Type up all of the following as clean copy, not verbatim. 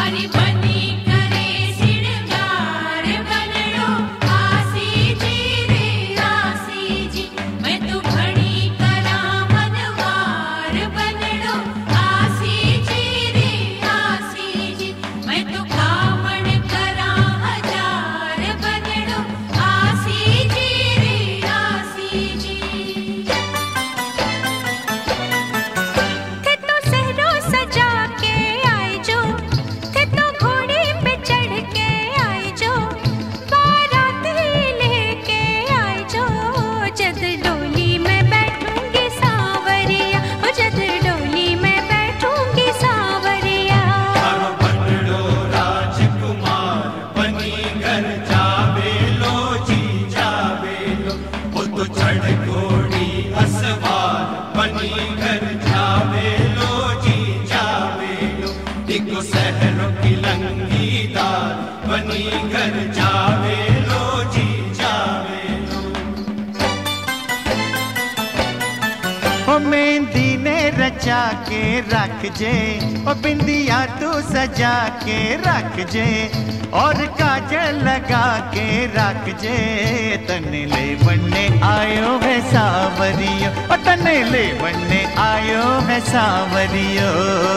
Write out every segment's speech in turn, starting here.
मेहंदी ने रचा के रख जे, ओ बिंदिया तू सजा के रख जे, और काजल लगा के रख जे। तने ले बनने आयो है सावरियो, ओ तने ले बनने आयो है सावरियो।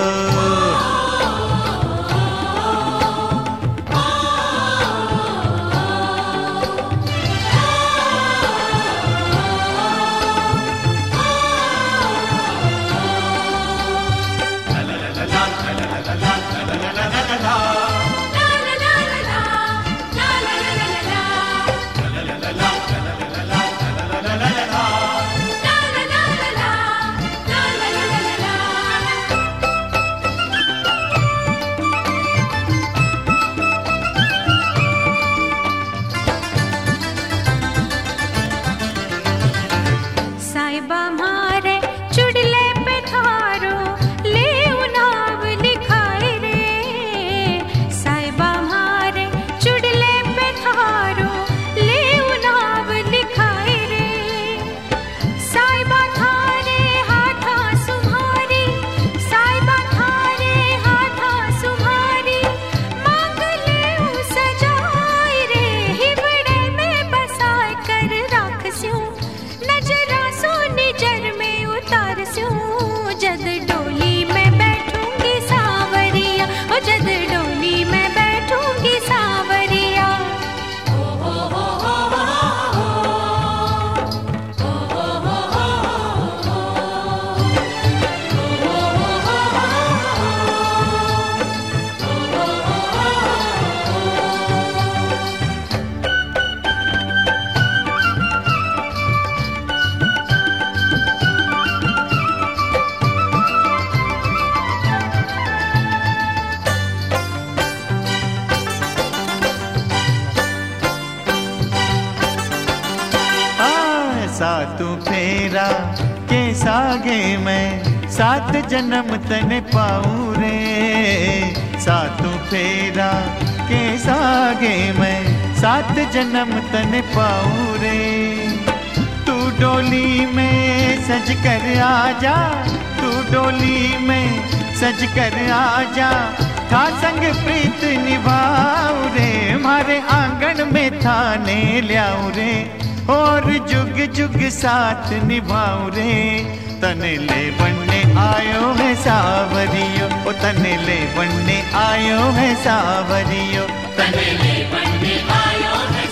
सातों फेरा के सागे मैं सात जन्म तने पाऊं रे। सातों फेरा के सागे मैं सात जन्म तने पाऊं रे। तू डोली में सज कर आजा, तू डोली में सज कर आजा, था संग प्रीत निभाऊ रे। मारे आंगन में थाने ल्याऊ रे, और जुग जुग साथ निभाऊ रे। तने ले बनने आयो है सावरियो, ओ तने ले बनने आयो है सावरियो, तने ले बनने आयो है